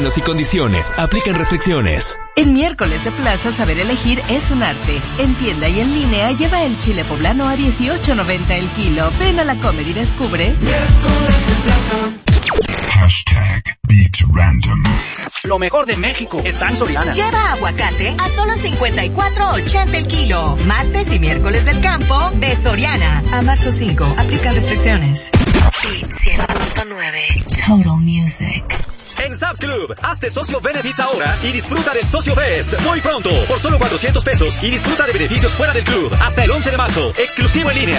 Y condiciones, aplican restricciones. En miércoles de plaza, saber elegir es un arte. En tienda y en línea, lleva el chile poblano a $18.90 el kilo. Ven a la Comer y descubre. Miércoles de plaza. #BeatRandom. Lo mejor de México está en Soriana. Lleva aguacate a solo $54.80 el kilo. Martes y miércoles del campo de Soriana. A marzo 5. Aplica restricciones. Beat 100.9. Total Music. En Sam's Club, hazte socio Benefits ahora y disfruta del Socio Fest muy pronto. Por solo $400 y disfruta de beneficios fuera del club. Hasta el 11 de marzo. Exclusivo en línea.